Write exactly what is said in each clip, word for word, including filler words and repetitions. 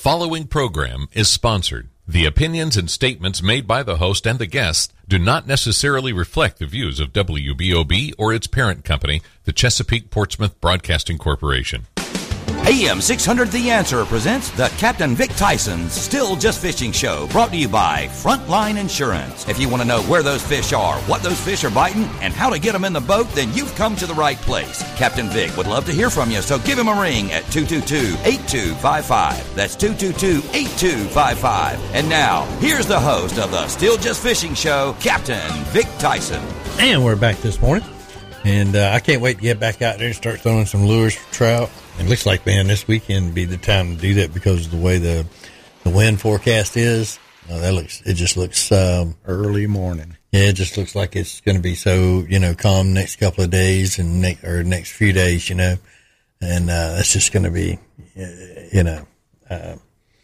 following program is sponsored. The opinions and statements made by the host and the guests do not necessarily reflect the views of W B O B or its parent company, the Chesapeake Portsmouth Broadcasting Corporation. A M six hundred The Answer presents the Captain Vic Tyson's Still Just Fishing Show, brought to you by Frontline Insurance. If you want to know where those fish are, what those fish are biting, and how to get them in the boat, then you've come to the right place. Captain Vic would love to hear from you, so give him a ring at two two two, eight two five five. That's two two two, eight two five five. And now, here's the host of the Still Just Fishing Show, Captain Vic Tyson. And we're back this morning, and uh, I can't wait to get back out there and start throwing some lures for trout. It looks like, man, this weekend would be the time to do that because of the way the the wind forecast is. Uh, that looks, it just looks um, early morning. Yeah, it just looks like it's going to be so, you know, calm next couple of days and ne- or next few days, you know, and uh, it's just going to be, you know, uh,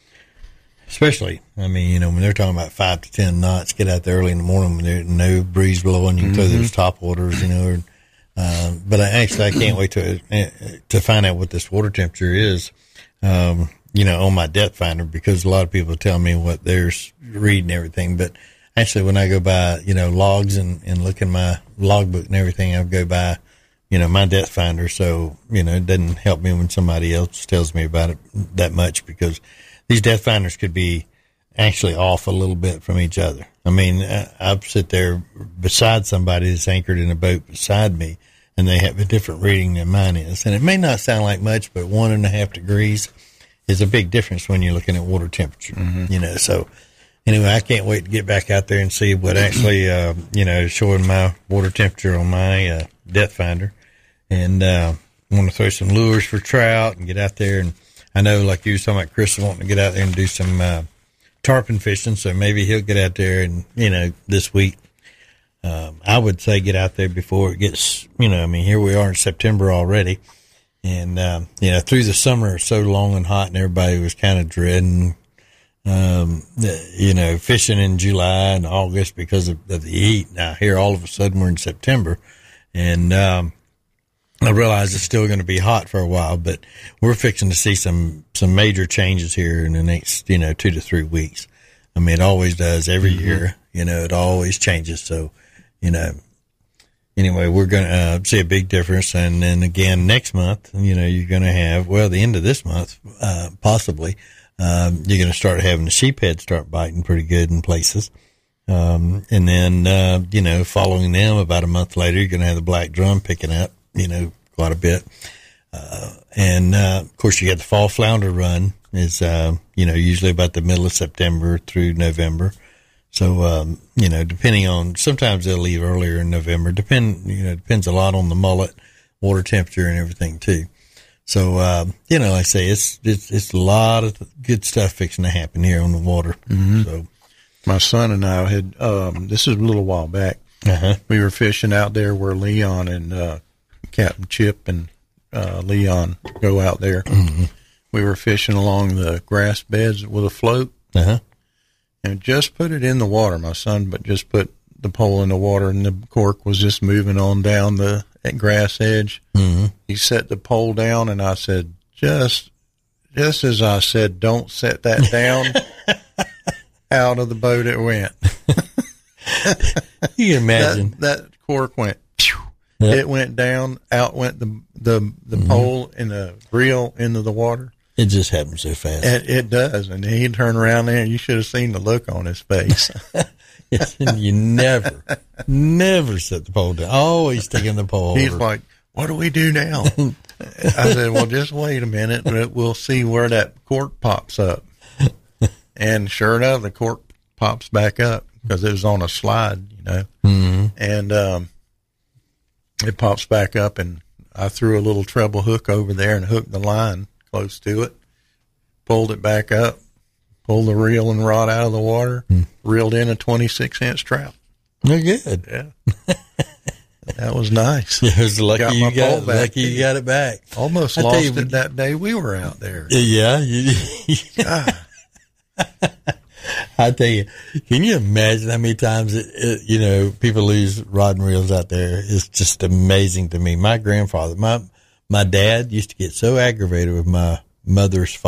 especially, I mean, you know, when they're talking about five to ten knots, get out there early in the morning when there's no breeze blowing, you can mm-hmm. throw those top waters, you know. Or, uh, but I actually I can't wait to to find out what this water temperature is. Um, you know, on my depth finder, because a lot of people tell me what they're reading and everything. But actually, when I go by, you know, logs and, and look in my logbook and everything, I'll go by, you know, my depth finder. So, you know, it doesn't help me when somebody else tells me about it that much, because these depth finders could be actually off a little bit from each other. I mean, I'll sit there beside somebody that's anchored in a boat beside me, and they have a different reading than mine is. And it may not sound like much, but one and a half degrees is a big difference when you're looking at water temperature, mm-hmm. you know. So anyway, I can't wait to get back out there and see what actually, uh, you know, showing my water temperature on my uh, depth finder. And uh, I want to throw some lures for trout and get out there. And I know, like you were talking about, Chris wanting to get out there and do some uh, tarpon fishing, so maybe he'll get out there and, you know, this week. Um, I would say get out there before it gets, you know, I mean, here we are in September already. And, um, you know, through the summer, it's so long and hot, and everybody was kind of dreading, um, you know, fishing in July and August because of, of the heat. Now, here, all of a sudden, we're in September, and um, I realize it's still going to be hot for a while, but we're fixing to see some, some major changes here in the next, you know, two to three weeks. I mean, it always does every mm-hmm. year. You know, it always changes. So, you know, anyway, we're going to uh, see a big difference. And then again, next month, you know, you're going to have, well, the end of this month, uh, possibly, um, you're going to start having the sheephead start biting pretty good in places. Um, and then, uh, you know, following them about a month later, you're going to have the black drum picking up, you know, quite a bit. Uh, and, uh, of course, you got the fall flounder run is, uh, you know, usually about the middle of September through November. So, um, you know, depending on, sometimes they'll leave earlier in November. Depend, you know, depends a lot on the mullet, water temperature, and everything too. So, um, you know, like I say, it's, it's, it's a lot of good stuff fixing to happen here on the water. Mm-hmm. So, my son and I had, um, this is a little while back. Uh-huh. We were fishing out there where Leon and, uh, Captain Chip and, uh, Leon go out there. Mm-hmm. We were fishing along the grass beds with a float. Uh-huh. And just put it in the water, my son, but just put the pole in the water, and the cork was just moving on down the grass edge. Mm-hmm. He set the pole down, and I said, just, just as I said, don't set that down, out of the boat it went. You can imagine. That, that cork went, yep. It went down, out went the, the, the mm-hmm. pole and the reel into the water. It just happens so fast. It, it does. And he'd turn around there, and you should have seen the look on his face. Yes, and you never, never set the pole down. Always sticking the pole He's over. like, what do we do now? I said, well, just wait a minute. We'll see where that cork pops up. And sure enough, the cork pops back up because it was on a slide, you know. Mm-hmm. And um, it pops back up, and I threw a little treble hook over there and hooked the line close to it, pulled it back up, pulled the reel and rod out of the water, mm. reeled in a twenty-six inch trout. They're good. Yeah. That was nice. It was lucky got you got lucky you got it back. Almost I lost you, it that day we were out there. Yeah. You, I tell you, can you imagine how many times, it, it, you know, people lose rod and reels out there? It's just amazing to me. My grandfather, my my dad used to get so aggravated with my mother's father,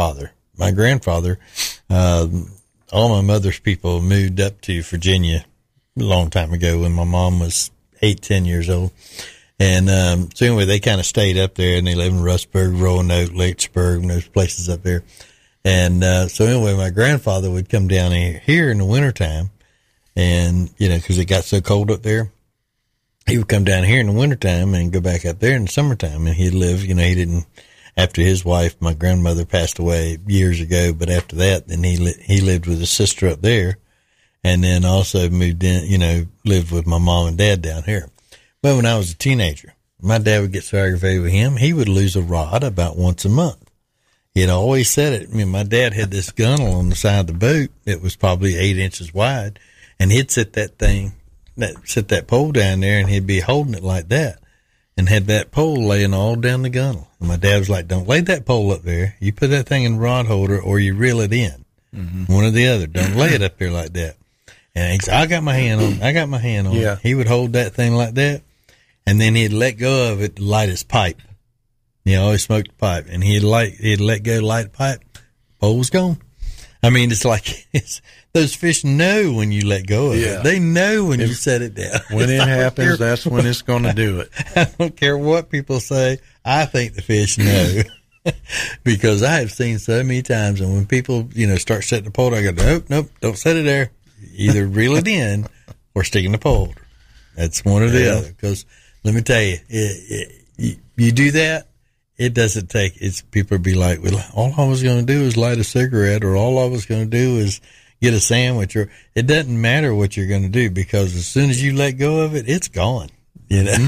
my grandfather, uh, all my mother's people moved up to Virginia a long time ago when my mom was eight, ten years old. And, um, so anyway, they kind of stayed up there and they live in Rustburg, Roanoke, Lynchburg, and those places up there. And, uh, so anyway, my grandfather would come down here, here in the wintertime and, you know, cause it got so cold up there. He would come down here in the wintertime and go back up there in the summertime. And he'd live, you know, he didn't, after his wife, my grandmother passed away years ago, but after that, then he, li- he lived with his sister up there. And then also moved in, you know, lived with my mom and dad down here. Well, when I was a teenager, my dad would get so aggravated with him, he would lose a rod about once a month. He'd always said it. I mean, my dad had this gunnel on the side of the boat. It was probably eight inches wide, and he'd set that thing, that set that pole down there, and he'd be holding it like that, and had that pole laying all down the gunnel. And my dad was like, "Don't lay that pole up there. You put that thing in the rod holder, or you reel it in, mm-hmm. one or the other. Don't lay it up there like that." And he said, I got my hand on, I got my hand on yeah. it. He would hold that thing like that, and then he'd let go of it to light his pipe. He always smoked a pipe, and he'd light, he'd let go, light the pipe, pole was gone. I mean, it's like, it's, those fish know when you let go of yeah. it. They know when if, you set it down. When it happens, that's when it's going to do it. I don't care what people say. I think the fish know. Because I have seen so many times, and when people, you know, start setting the pole, I go, nope, nope, don't set it there. Either reel it in or stick in the pole. That's one or the yeah. other. Because let me tell you, it, it, you, you do that, it doesn't take. It's people be like, well, all I was going to do is light a cigarette, or all I was going to do is get a sandwich, or it doesn't matter what you're going to do, because as soon as you let go of it, it's gone. You know.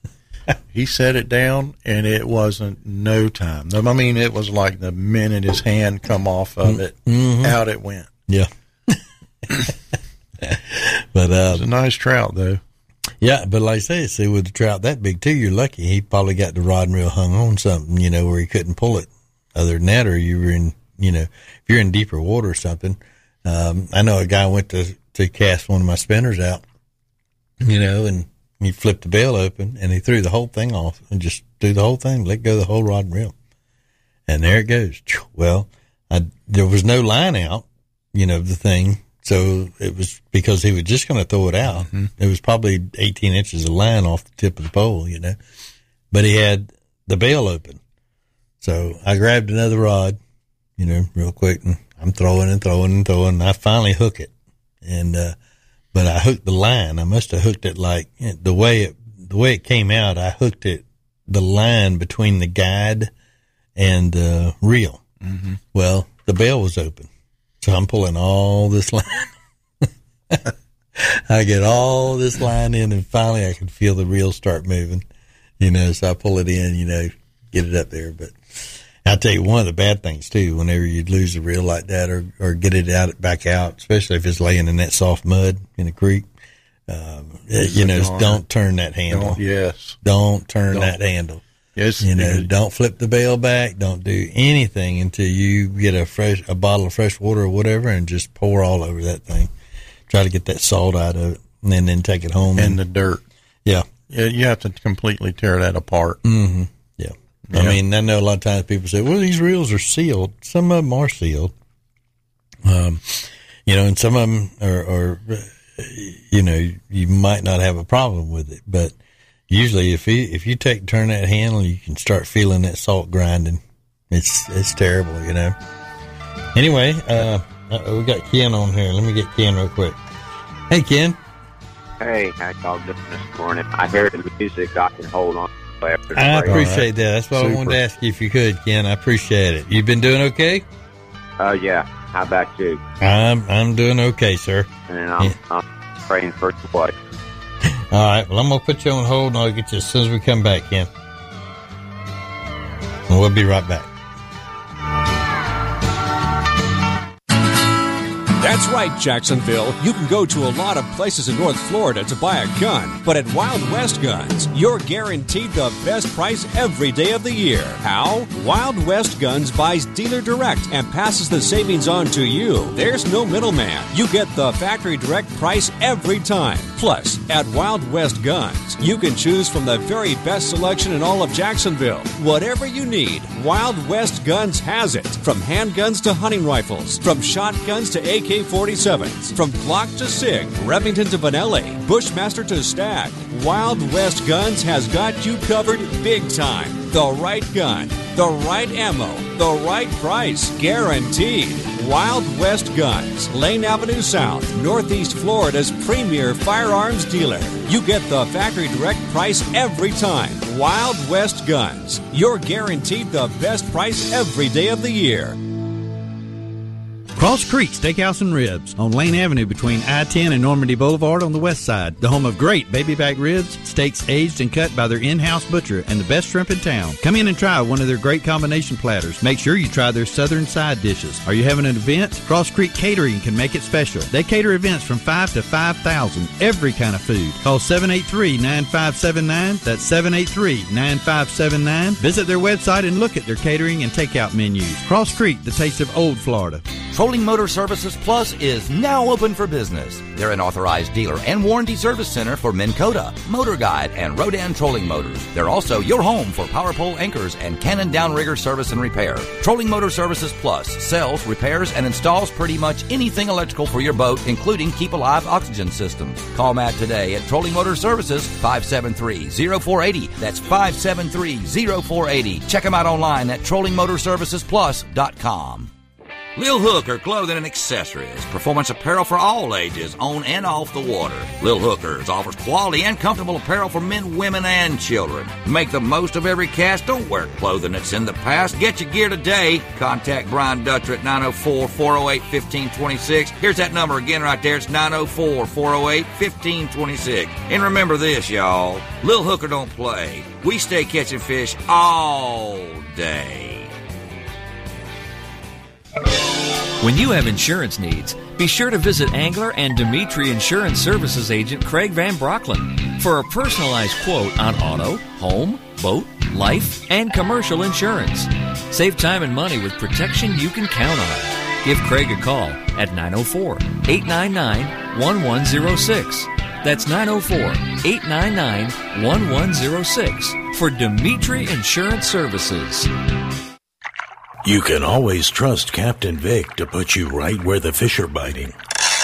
He set it down, and it wasn't no time. I mean, it was like the minute his hand come off of it, mm-hmm. out it went. Yeah. But uh, it's a nice trout, though. Yeah, but like I say, see, with the trout that big too, you're lucky. He probably got the rod and reel hung on something, you know, where he couldn't pull it. Other than that, or you were in, you know, if you're in deeper water or something. Um, I know a guy went to to cast one of my spinners out, you know, and he flipped the bail open and he threw the whole thing off and just threw the whole thing, let go of the whole rod and reel, and there it goes. Well, I, there was no line out, you know, the thing. So it was because he was just going to throw it out. Mm-hmm. It was probably eighteen inches of line off the tip of the pole, you know, but he had the bail open. So I grabbed another rod, you know, real quick, and I'm throwing and throwing and throwing. And I finally hook it. And, uh, but I hooked the line. I must have hooked it like the way it, the way it came out. I hooked it, the line between the guide and the reel. Mm-hmm. Well, the bail was open. So I'm pulling all this line. I get all this line in, and finally I can feel the reel start moving, you know, so I pull it in, you know, get it up there. But I'll tell you one of the bad things too, whenever you lose a reel like that, or, or get it out, back out, especially if it's laying in that soft mud in the creek, um, you know, don't turn that handle. Don't, yes. Don't turn don't. that handle. Yes, you know, don't flip the bail back. Don't do anything until you get a fresh, a bottle of fresh water or whatever, and just pour all over that thing. Try to get that salt out of it, and then, then take it home. And, and the dirt. Yeah. Yeah. You have to completely tear that apart. Mm-hmm. Yeah. yeah. I mean, I know a lot of times people say, well, these reels are sealed. Some of them are sealed. Um, you know, and some of them are, are, you know, you might not have a problem with it, but usually, if you if you take turn that handle, you can start feeling that salt grinding. It's it's terrible, you know. Anyway, uh, we got Ken on here. Let me get Ken real quick. Hey, Ken. Hey, how y'all doing this morning? I heard the music. I can hold on after the I break. appreciate that. That's what Super. I wanted to ask you if you could, Ken. I appreciate it. You've been doing okay? Oh uh, yeah. How about you? I'm I'm doing okay, sir. And I'm, yeah. I'm praying for the wife. All right. Well, I'm gonna put you on hold, and I'll get you as soon as we come back, Ken. And we'll be right back. That's right, Jacksonville. You can go to a lot of places in North Florida to buy a gun, but at Wild West Guns, you're guaranteed the best price every day of the year. How? Wild West Guns buys dealer direct and passes the savings on to you. There's no middleman. You get the factory direct price every time. Plus, at Wild West Guns, you can choose from the very best selection in all of Jacksonville. Whatever you need, Wild West Guns has it. From handguns to hunting rifles, from shotguns to A K forty-sevens, from Glock to SIG, Remington to Benelli, Bushmaster to Stag, Wild West Guns has got you covered big time. The right gun, the right ammo, the right price, guaranteed. Wild West Guns, Lane Avenue South, Northeast Florida's premier firearms dealer. You get the factory direct price every time. Wild West Guns, you're guaranteed the best price every day of the year. Cross Creek Steakhouse and Ribs on Lane Avenue between I ten and Normandy Boulevard on the west side. The home of great baby back ribs, steaks aged and cut by their in-house butcher, and the best shrimp in town. Come in and try one of their great combination platters. Make sure you try their southern side dishes. Are you having an event? Cross Creek Catering can make it special. They cater events from five to five thousand, every kind of food. Call seven eight three, nine five seven nine. That's seven eight three, nine five seven nine. Visit their website and look at their catering and takeout menus. Cross Creek, the taste of old Florida. Trolling Motor Services Plus is now open for business. They're an authorized dealer and warranty service center for Minn Kota, Motor Guide, and Rodan trolling motors. They're also your home for power pole anchors and Cannon downrigger service and repair. Trolling Motor Services Plus sells, repairs, and installs pretty much anything electrical for your boat, including Keep Alive oxygen systems. Call Matt today at Trolling Motor Services, five seven three, zero four eight zero. That's five seven three, zero four eight zero. Check them out online at trolling motor services plus dot com. Lil Hooker Clothing and Accessories. Performance apparel for all ages, on and off the water. Lil Hookers offers quality and comfortable apparel for men, women, and children. Make the most of every cast. Don't wear clothing that's in the past. Get your gear today. Contact Brian Dutcher at nine oh four, four oh eight, one five two six. Here's that number again right there. It's nine oh four, four oh eight, one five two six. And remember this, y'all. Lil Hooker don't play. We stay catching fish all day. When you have insurance needs, be sure to visit Angler and Dimitri Insurance Services agent Craig Van Brocklin for a personalized quote on auto, home, boat, life, and commercial insurance. Save time and money with protection you can count on. Give Craig a call at nine oh four, eight nine nine, one one oh six. That's nine oh four, eight nine nine, one one oh six for Dimitri Insurance Services. You can always trust Captain Vic to put you right where the fish are biting.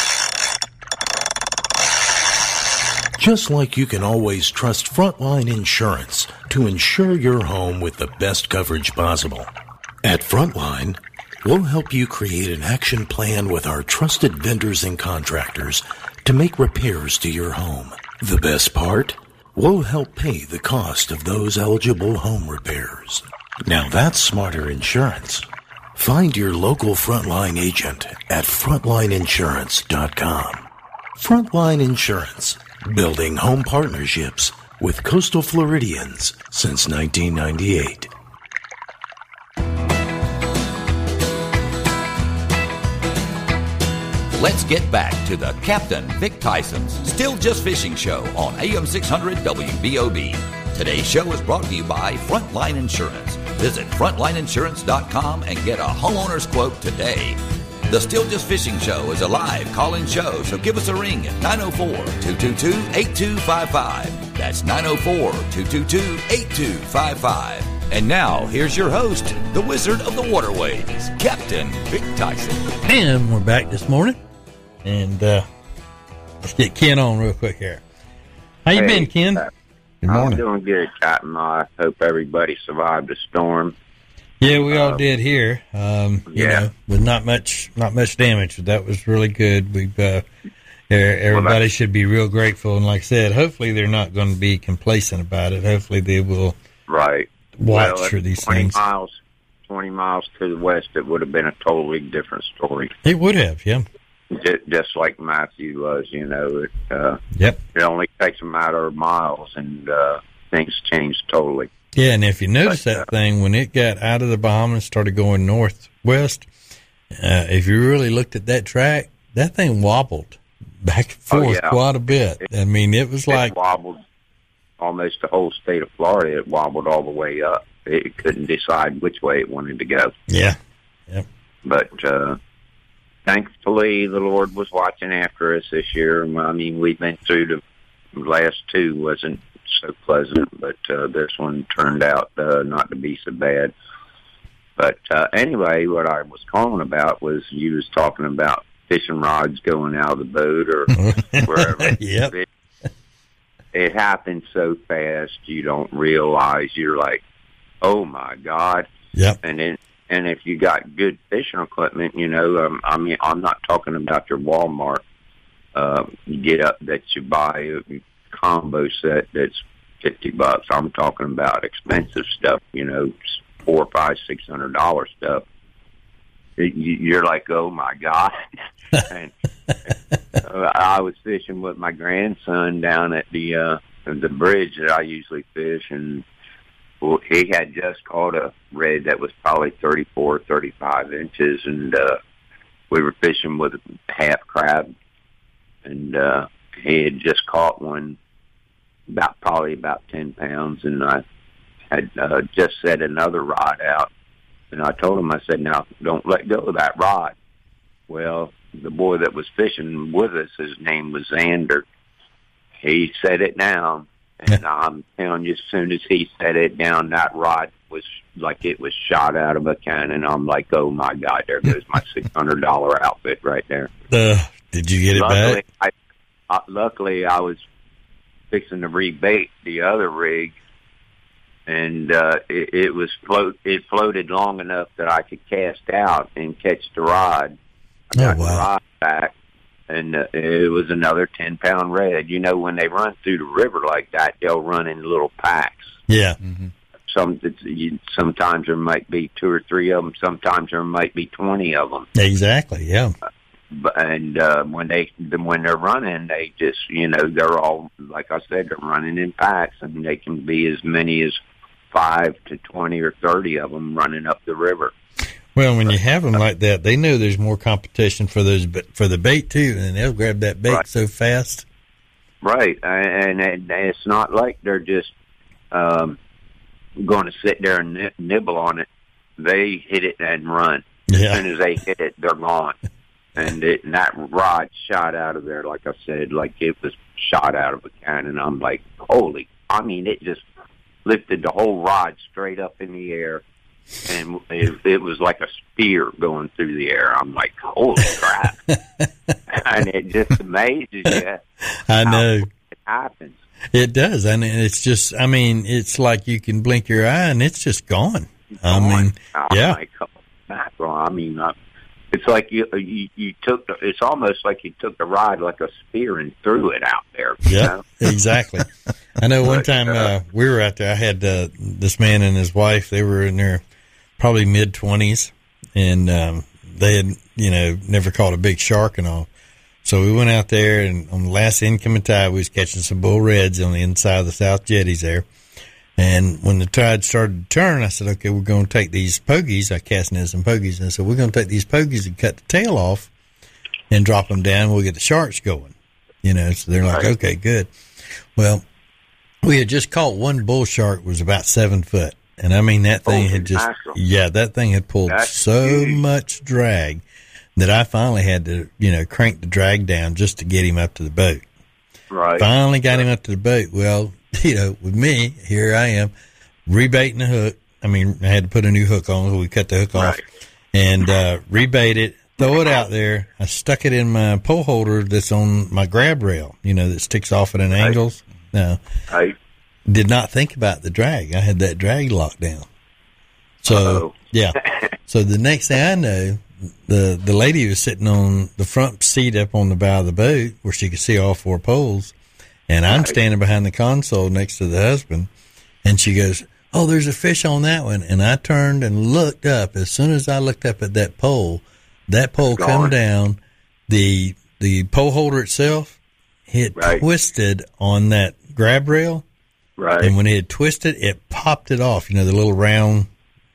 Just like you can always trust Frontline Insurance to insure your home with the best coverage possible. At Frontline, we'll help you create an action plan with our trusted vendors and contractors to make repairs to your home. The best part? We'll help pay the cost of those eligible home repairs. Now that's smarter insurance. Find your local Frontline agent at frontline insurance dot com. Frontline Insurance, building home partnerships with coastal Floridians since nineteen ninety-eight. Let's get back to the Captain Vic Tyson's Still Just Fishing Show on A M six hundred W B O B. Today's show is brought to you by Frontline Insurance. Visit frontline insurance dot com and get a homeowner's quote today. The Still Just Fishing Show is a live call-in show, so give us a ring at nine oh four, two two two, eight two five five. That's nine oh four, two two two, eight two five five. And now, here's your host, the Wizard of the Waterways, Captain Vic Tyson. And we're back this morning. And uh, let's get Ken on real quick here. How you hey, been, Ken? Uh, Good morning. I'm doing good, Cotton. I hope everybody survived the storm. Yeah, we all uh, did here. Um, you yeah. know, with not much, not much damage. That was really good. We've uh, everybody well, should be real grateful. And like I said, hopefully they're not going to be complacent about it. Hopefully they will right watch well, for these twenty things. Miles, twenty miles to the west, it would have been a totally different story. It would have, yeah. Just like Matthew was, you know. It, uh, yep. It only takes a matter of miles, and uh, things change totally. Yeah, and if you notice but, that uh, thing, when it got out of the Bahamas and started going northwest, uh, if you really looked at that track, that thing wobbled back and forth oh, yeah. quite a bit. It, I mean, it was it like wobbled almost the whole state of Florida. It wobbled all the way up. It couldn't decide which way it wanted to go. Yeah. Yep. But uh, thankfully, the Lord was watching after us this year. I mean, we've been through the last two wasn't so pleasant, but uh, this one turned out uh, not to be so bad. But uh, anyway, what I was calling about was you was talking about fishing rods going out of the boat or wherever. Yep. It, it happens so fast you don't realize. You're like, oh my God. Yep. And then, and if you got good fishing equipment, you know, um, I mean, I'm not talking about your Walmart uh, get up that you buy a combo set that's fifty bucks. I'm talking about expensive stuff, you know, four, five, six hundred dollar stuff. It, you, you're like, oh my God. And uh, I was fishing with my grandson down at the uh, the bridge that I usually fish, and well, he had just caught a red that was probably thirty-four, thirty-five inches, and uh, we were fishing with a half crab, and uh, he had just caught one about probably about ten pounds, and I had uh, just set another rod out, and I told him, I said, now, don't let go of that rod. Well, the boy that was fishing with us, his name was Xander. He set it down, and I'm telling you, as soon as he set it down, that rod was like it was shot out of a cannon. I'm like, oh, my God, there goes my six hundred dollars outfit right there. Uh, did you get it luckily, back? I, uh, luckily, I was fixing to rebait the other rig, and uh, it, it was float. It floated long enough that I could cast out and catch the rod. I got oh, wow. the rod back, and uh, it was another ten pound red. You know, when they run through the river like that, they'll run in little packs. Yeah. Mm-hmm. Some it's, you, sometimes there might be two or three of them. Sometimes there might be twenty of them. Exactly. Yeah. But, and uh, when they when they're running, they just you know they're all like I said, they're running in packs, and they can be as many as five to twenty or thirty of them running up the river. Well, when you have them like that, they know there's more competition for those for the bait too, and they'll grab that bait right. so fast. Right, and, and it's not like they're just um, going to sit there and nibble on it. They hit it and run. Yeah. As soon as they hit it, they're gone. And, it, and that rod shot out of there, like I said, like it was shot out of a cannon. I'm like, holy! I mean, it just lifted the whole rod straight up in the air. And it, it was like a spear going through the air. I'm like, holy crap. And it just amazes you. I know. It happens. It does. I mean, it's just, I mean, it's like you can blink your eye and it's just gone. It's I gone. mean, oh, yeah. My God. I mean, I, it's like you, you, you took, the, it's almost like you took the rod like a spear and threw it out there. Yeah, exactly. I know one time uh, we were out there, I had uh, this man and his wife, they were in their probably mid-twenties, and um, they had, you know, never caught a big shark and all. So we went out there, and on the last incoming tide, we was catching some bull reds on the inside of the South Jetties there. And when the tide started to turn, I said, okay, we're going to take these pogies. I cast in some pogies, and I said, we're going to take these pogies and cut the tail off and drop them down. We'll get the sharks going. You know, so they're like, okay, good. Well, we had just caught one bull shark, was about seven foot. And I mean, that thing oh, had just, natural. yeah, that thing had pulled That's so huge. much drag that I finally had to, you know, crank the drag down just to get him up to the boat. Right. Finally got him up to the boat. Well, you know, with me, here I am, rebaiting the hook. I mean, I had to put a new hook on, so we cut the hook off Right. and uh, rebait it, throw it out there. I stuck it in my pole holder that's on my grab rail, you know, that sticks off at an Right. angles. No. Right. Did not think about the drag. I had that drag locked down. So, Uh-oh. yeah. So the next thing I know, the, the lady was sitting on the front seat up on the bow of the boat where she could see all four poles. And I'm Right. standing behind the console next to the husband. And she goes, oh, there's a fish on that one. And I turned and looked up. As soon as I looked up at that pole, that pole It's come gone. down. The, the pole holder itself, it Right. twisted on that grab rail. Right. And when it had twisted, it popped it off. You know, the little round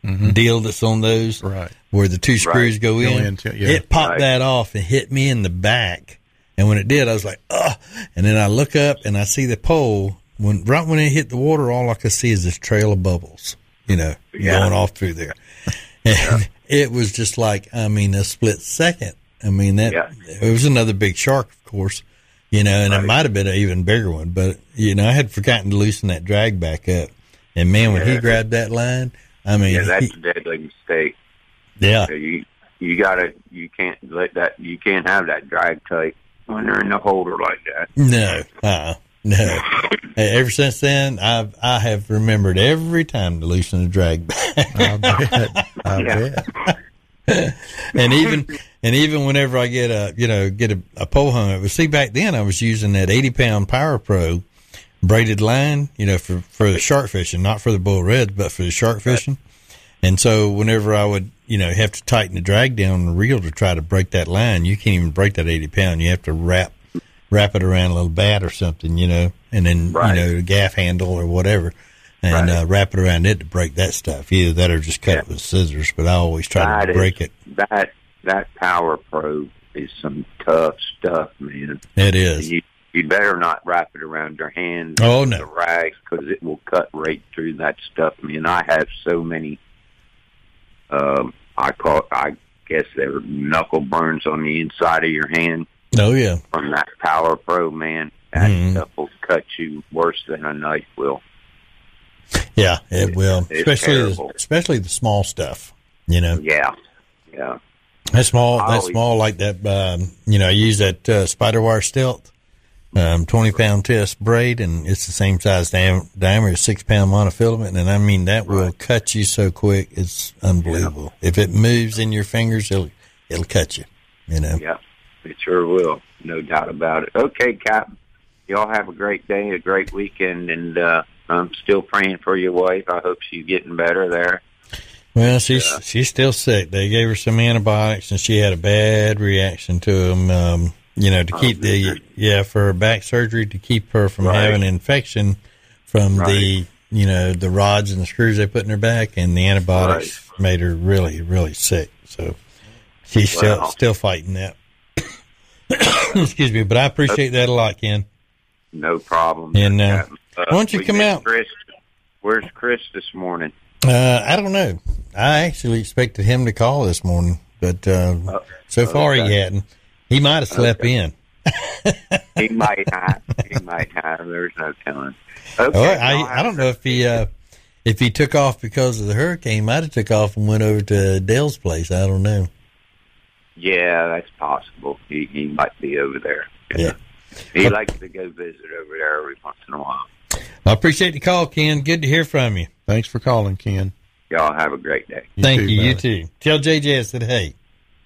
mm-hmm. deal that's on those, right, where the two screws right. go in. Go into, yeah. It popped right. that off and hit me in the back. And when it did, I was like, "Ugh!" And then I look up and I see the pole. When right when it hit the water, all I could see is this trail of bubbles, you know, yeah. going off through there. And yeah. it was just like, I mean, a split second. I mean, that yeah. it was another big shark, of course, you know, and right. it might have been an even bigger one. But, you know, I had forgotten to loosen that drag back up. And, man, when yeah. he grabbed that line, I mean. Yeah, that's he, a deadly mistake. Yeah. So you you got to, you can't let that, you can't have that drag tight when they're in the holder like that. No, uh-uh, no. Ever since then, I've I have remembered every time to loosen the drag back. I bet. I Yeah. bet. and even and even whenever I get a you know get a, a pole hung up, see back then I was using that eighty pound Power Pro braided line, you know, for for the shark fishing, not for the bull reds, but for the shark fishing. And so whenever I would, you know, have to tighten the drag down on the reel to try to break that line, you can't even break that eighty pound. You have to wrap wrap it around a little bat or something, you know, and then, right. you know, a gaff handle or whatever, and right. uh, wrap it around it to break that stuff. Either that or just cut yeah. it with scissors, but I always try that to break is, it. That, that Power Pro is some tough stuff, man. It is. You, you better not wrap it around your hand. Oh, no. The rags, because it will cut right through that stuff. I mean, I have so many, um, I call, I guess they're knuckle burns on the inside of your hand. Oh, yeah. From that Power Pro, man. That mm-hmm. stuff will cut you worse than a knife will. Yeah, it will. It's especially terrible. the, especially the small stuff, you know. Yeah, yeah. That small, I that always, small like that, um, you know, I use that uh, spider wire stealth, um, twenty pound test braid, and it's the same size diam- diameter, six pound monofilament, and I mean, that will right. cut you so quick, it's unbelievable. Yeah. If it moves in your fingers, it'll, it'll cut you, you know. Yeah, it sure will, no doubt about it. Okay, Captain, y'all have a great day, a great weekend, and uh, I'm still praying for your wife. I hope she's getting better there. Well, she's Yeah. she's still sick. They gave her some antibiotics, and she had a bad reaction to them. Um, you know, to Oh, keep the goodness. yeah for her back surgery, to keep her from Right. having an infection from Right. the you know the rods and the screws they put in her back, and the antibiotics Right. made her really really sick. So she's still Wow. still fighting that. Excuse me, but I appreciate that a lot, Ken. No problem. And uh, Captain. Uh, why don't you we come missed out? Chris. Where's Chris this morning? Uh, I don't know. I actually expected him to call this morning, but uh, Oh, so far okay. he hadn't. He might have slept Okay. in. He might have. He might have. There's no telling. Okay. Oh, y'all I have I don't know if he uh, if he took off because of the hurricane. He might have took off and went over to Dale's place. I don't know. Yeah, that's possible. He he might be over there. Yeah. He likes to go visit over there every once in a while. I appreciate the call, Ken. Good to hear from you. Thanks for calling, Ken. Y'all have a great day. You Thank too, you. You brother. too. Tell J J I said hey.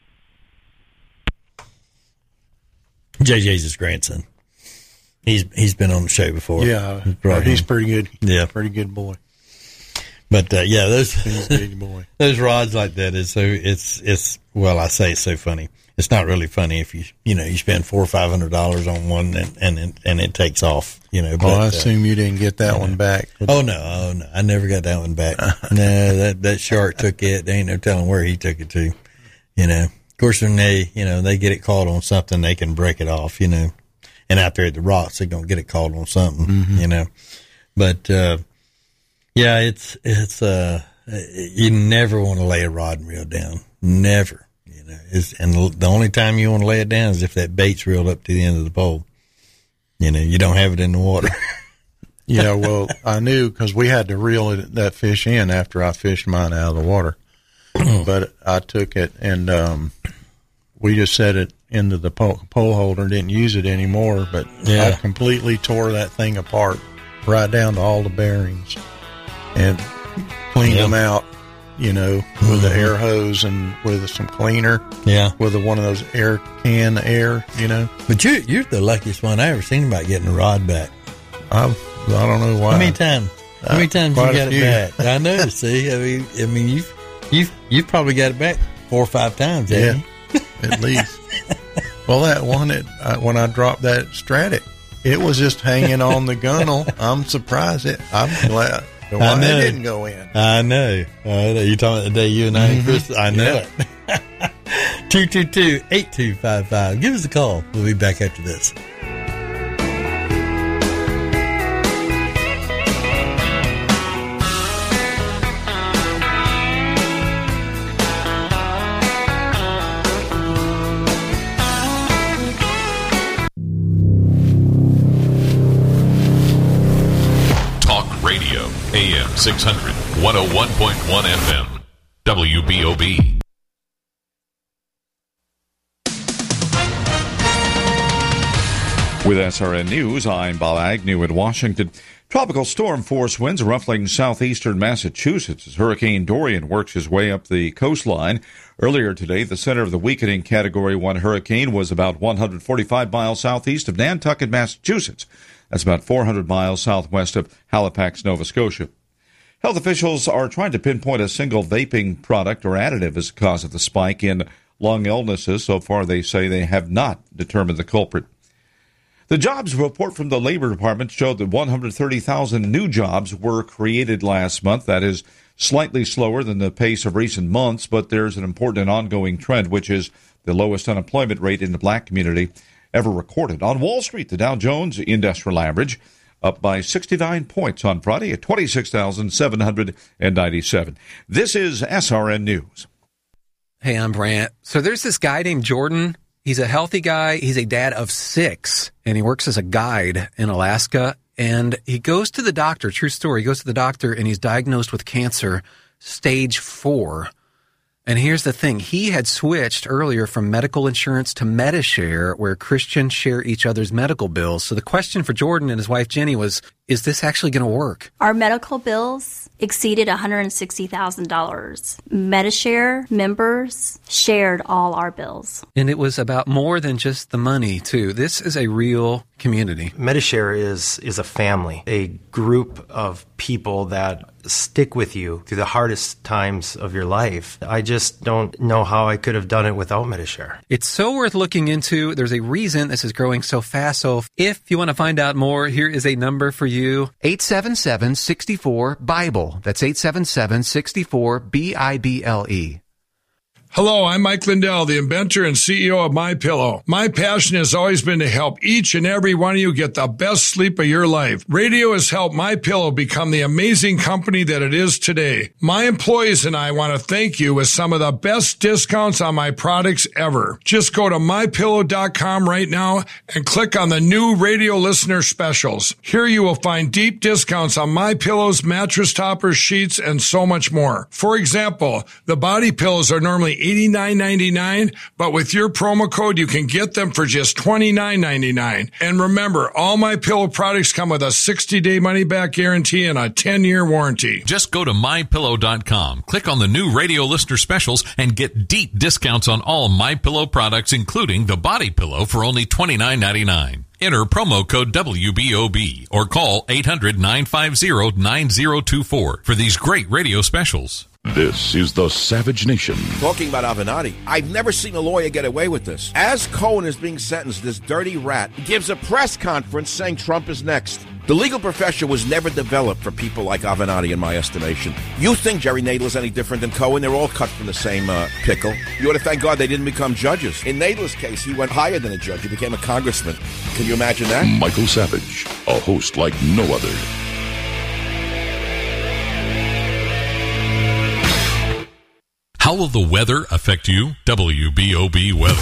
J J's his grandson. He's he's been on the show before. Yeah, Brought he's him. pretty good. Yeah. Pretty good boy. But uh, yeah, those He's a big boy. those rods like that is so it's it's well I say it's so funny. It's not really funny if you you know you spend four or five hundred dollars on one and and it, and it takes off. You know. But, Oh, I uh, assume you didn't get that one back. Oh no, oh no, I never got that one back. No, that that shark took it. There ain't no telling where he took it to. You know, of course, when they you know they get it caught on something, they can break it off. You know, and out there at the rocks, they're gonna get it caught on something. Mm-hmm. You know, but uh, yeah, it's it's uh you never want to lay a rod and reel down. Never. You know, it's, and the only time you want to lay it down is if that bait's reeled up to the end of the pole. You know, you don't have it in the water. Yeah, well, I knew because we had to reel it, that fish in after I fished mine out of the water. But I took it and um, we just set it into the pole, pole holder, didn't use it anymore. But Yeah. I completely tore that thing apart, right down to all the bearings, and cleaned Yeah. them out, you know, with the air hose and with some cleaner, Yeah. with a, one of those air can air, you know. But you, you're the luckiest one I ever seen about getting a rod back. I, I don't know why. How many times? How many times you quite a got it few. back? I know. See, I mean, I mean, you've you've you've probably got it back four or five times, haven't Yeah, at least. Well, that one, it, I, when I dropped that Stratic, it was just hanging on the gunnel. I'm surprised. It, I'm glad. So why I know. it didn't go in. I know. I know. You talking about the day you and I and Chris? I know Yeah. it. two two two, eight two five five. Give us a call. We'll be back after this. A M six hundred, one oh one point one F M, W B O B. With S R N News, I'm Bob Agnew in Washington. Tropical storm force winds ruffling southeastern Massachusetts as Hurricane Dorian works his way up the coastline. Earlier today, the center of the weakening Category one hurricane was about one hundred forty-five miles southeast of Nantucket, Massachusetts. That's about four hundred miles southwest of Halifax, Nova Scotia. Health officials are trying to pinpoint a single vaping product or additive as the cause of the spike in lung illnesses. So far, they say they have not determined the culprit. The jobs report from the Labor Department showed that one hundred thirty thousand new jobs were created last month. That is slightly slower than the pace of recent months, but there's an important and ongoing trend, which is the lowest unemployment rate in the black community ever recorded. On Wall Street, the Dow Jones Industrial Average up by sixty-nine points on Friday at twenty-six thousand seven hundred ninety-seven. This is S R N News. Hey, I'm Brant. So there's this guy named Jordan. He's a healthy guy. He's a dad of six, and he works as a guide in Alaska. And he goes to the doctor, true story, he goes to the doctor, and he's diagnosed with cancer, stage four. And here's the thing. He had switched earlier from medical insurance to Medishare, where Christians share each other's medical bills. So the question for Jordan and his wife, Jenny, was, is this actually going to work? Our medical bills exceeded one hundred sixty thousand dollars. Medishare members shared all our bills. And it was about more than just the money, too. This is a real community. Medishare is is a family, a group of people that stick with you through the hardest times of your life. I just don't know how I could have done it without Medishare. It's so worth looking into. There's a reason this is growing so fast. So if you want to find out more, here is a number for you. eight seven seven, six four, BIBLE. That's eight seven seven, six four, B I B L E. Hello, I'm Mike Lindell, the inventor and C E O of MyPillow. My passion has always been to help each and every one of you get the best sleep of your life. Radio has helped MyPillow become the amazing company that it is today. My employees and I want to thank you with some of the best discounts on my products ever. Just go to my pillow dot com right now and click on the new radio listener specials. Here you will find deep discounts on MyPillow's mattress toppers, sheets, and so much more. For example, the body pillows are normally eighty-nine ninety-nine, but with your promo code, you can get them for just twenty-nine ninety-nine. And remember, all MyPillow products come with a sixty-day money-back guarantee and a ten-year warranty. Just go to my pillow dot com, click on the new radio listener specials, and get deep discounts on all MyPillow products, including the body pillow for only twenty-nine ninety-nine. Enter promo code W B O B or call eight hundred, nine five zero, nine zero two four for these great radio specials. This is the Savage Nation. Talking about Avenatti, I've never seen a lawyer get away with this. As Cohen is being sentenced, this dirty rat gives a press conference saying Trump is next. The legal profession was never developed for people like Avenatti, in my estimation. You think Jerry Nadler's any different than Cohen? They're all cut from the same uh, pickle. You ought to thank God they didn't become judges. In Nadler's case, he went higher than a judge. He became a congressman. Can you imagine that? Michael Savage, a host like no other. How will the weather affect you? W B O B weather.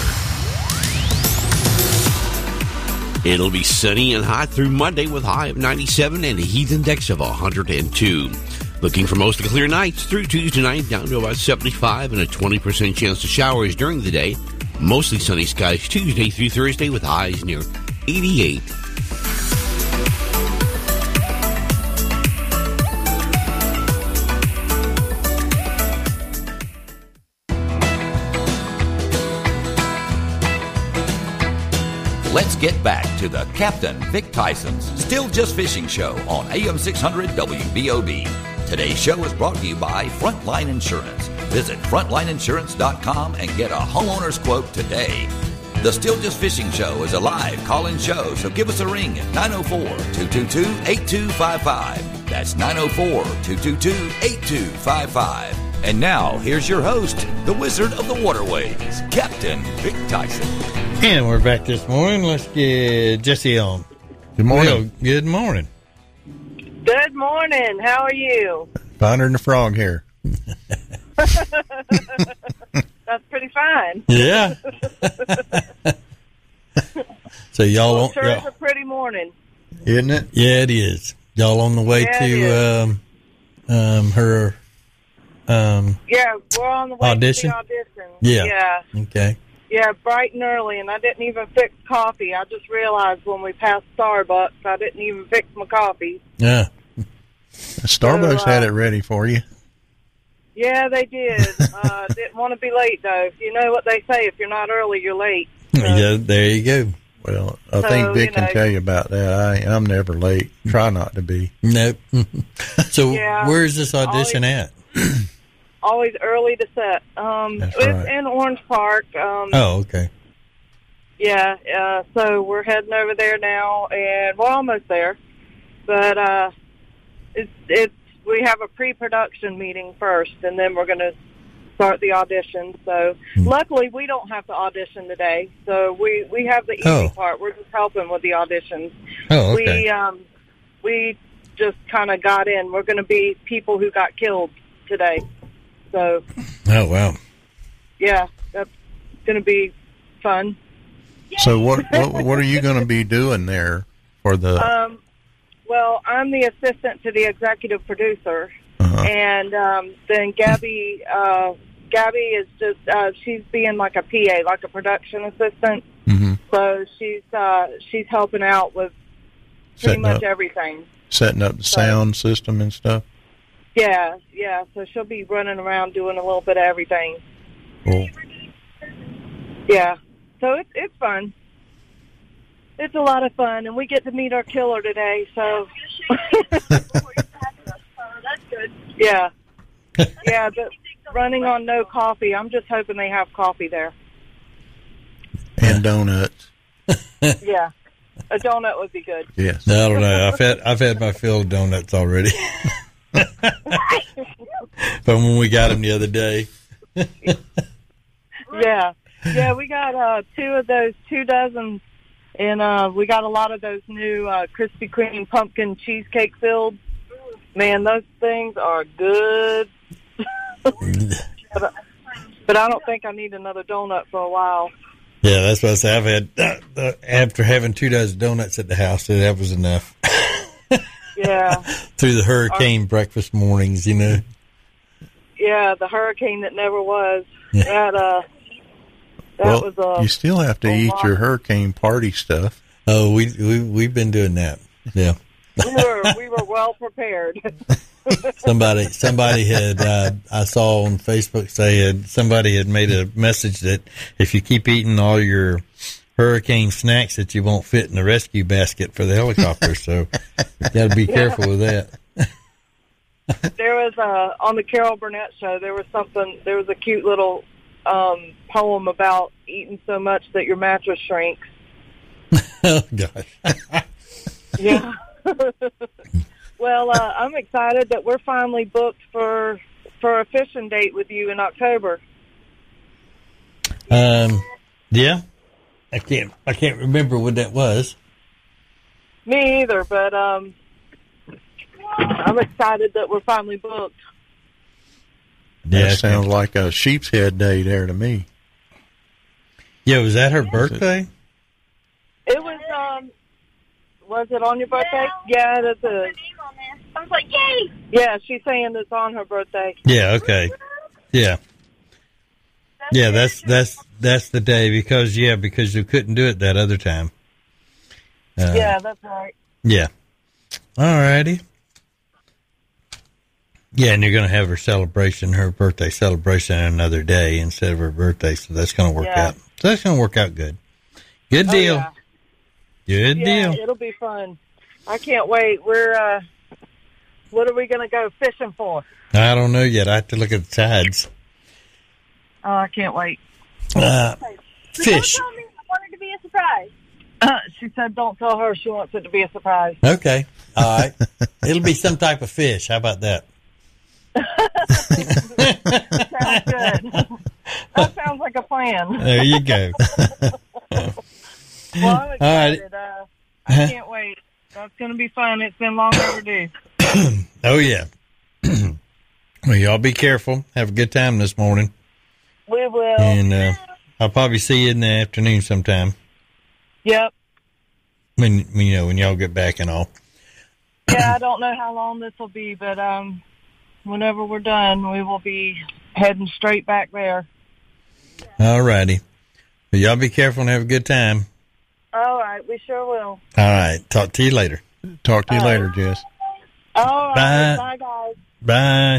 It'll be sunny and hot through Monday with a high of ninety-seven and a heat index of one hundred two. Looking for mostly clear nights through Tuesday night down to about seventy-five and a twenty percent chance of showers during the day. Mostly sunny skies Tuesday through Thursday with highs near eighty-eight. Let's get back to the Captain Vic Tyson's Still Just Fishing Show on A M six hundred W B O B. Today's show is brought to you by Frontline Insurance. Visit frontline insurance dot com and get a homeowner's quote today. The Still Just Fishing Show is a live call-in show, so give us a ring at nine oh four, two two two, eight two five five. That's nine oh four, two two two, eight two five five. And now, here's your host, the Wizard of the Waterways, Captain Vic Tyson. And we're back this morning. Let's get Jesse on. Good morning. Well, good morning. Good morning. How are you? Finer than the frog here. That's pretty fine. Yeah. So y'all well, want, sure y'all, it's a pretty morning. Isn't it? Yeah, it is. Y'all on the way Yeah, to um, um, her um, Yeah, we're on the way audition? to the audition. Yeah. Yeah. Okay. Yeah, bright and early, and I didn't even fix coffee. I just realized when we passed Starbucks, I didn't even fix my coffee. Yeah. Starbucks So, uh, had it ready for you. Yeah, they did. uh, didn't want to be late, though. You know what they say, if you're not early, you're late. Yeah, there you go. Well, I So, think Vic you know- can tell you about that. I, I'm never late. Try not to be. Nope. So Yeah, where's this audition always- at? Always early to set. Um, That's it's right. in Orange Park. Um, Oh, okay. Yeah, uh, so we're heading over there now, and we're almost there. But uh, it's it's we have a pre-production meeting first, and then we're going to start the audition. So luckily, we don't have to audition today. So we, we have the easy Oh. part. We're just helping with the auditions. Oh, okay. We um we just kind of got in. We're going to be people who got killed today. So Oh, wow. yeah, that's going to be fun. So what what, what are you going to be doing there for the? Um, well, I'm the assistant to the executive producer, Uh-huh. and um, then Gabby, uh, Gabby is just uh, she's being like a P A, like a production assistant. Mm-hmm. So she's uh, she's helping out with pretty Setting much up. everything. Setting up the sound system and stuff. Yeah, yeah. So she'll be running around doing a little bit of everything. Cool. Yeah. So it's it's fun. It's a lot of fun, and we get to meet our killer today. So That's good. yeah, yeah. But running on no coffee, I'm just hoping they have coffee there. And donuts. Yeah, a donut would be good. Yes. I don't know. I've had I've had my fill of donuts already. From when we got them the other day. Yeah, yeah. We got uh, two of those, two dozen, and uh, we got a lot of those new uh, Krispy Kreme pumpkin cheesecake filled. Man, those things are good. but, I- but I don't think I need another donut for a while. Yeah, that's what I say. I've had uh, uh, after having two dozen donuts at the house, that was enough. Yeah, Through the hurricane breakfast mornings, you know. yeah. The hurricane that never was. That uh, that well, was uh, you still have to a eat lot. your hurricane party stuff. Oh, we we we've been doing that. Yeah. we were we were well prepared. Somebody somebody had uh, I saw on Facebook say had, somebody had made a message that if you keep eating all your hurricane snacks that you won't fit in the rescue basket for the helicopter. So you got to be Yeah. careful with that. There was uh, on the Carol Burnett show. There was something. There was a cute little um, poem about eating so much that your mattress shrinks. Oh gosh. Yeah. Well, uh, I'm excited that we're finally booked for for a fishing date with you in October. Um. Yeah. I can't. I can't remember what that was. Me either, but um, I'm excited that we're finally booked. That sounds like a sheep's head day there to me. Yeah, was that her birthday? It was um, was it on your birthday? Yeah, that's a. I was like, yay! Yeah, she's saying it's on her birthday. Yeah. Okay. Yeah. Yeah. That's that's that's the day because yeah because you couldn't do it that other time. Uh, Yeah, that's right. Yeah. All righty. Yeah, and you're going to have her celebration, her birthday celebration, another day instead of her birthday, so that's going to work Yeah. out. So that's going to work out good. Good Oh, deal. yeah. Good Yeah, deal. it'll be fun. I can't wait. We're uh, what are we going to go fishing for? I don't know yet. I have to look at the tides. Oh, I can't wait. Uh, So fish. Don't tell me. I want it to be a surprise. Uh, she said, "Don't tell her." She wants it to be a surprise. Okay. All right. It'll be some type of fish. How about that? Sounds good. That sounds like a plan. There you go. Well, I'm excited. All Uh, I can't wait. That's going to be fun. It's been long overdue. Oh, yeah. Well, y'all be careful. Have a good time this morning. We will. And uh, I'll probably see you in the afternoon sometime. Yep. When, when, you know, when y'all get back and all. Yeah, I don't know how long this will be, but um, whenever we're done, we will be heading straight back there. All righty. Well, y'all be careful and have a good time. All right. We sure will. All right. Talk to you later. Talk to you All later, right. Jess. All Bye. right. Bye, guys. Bye.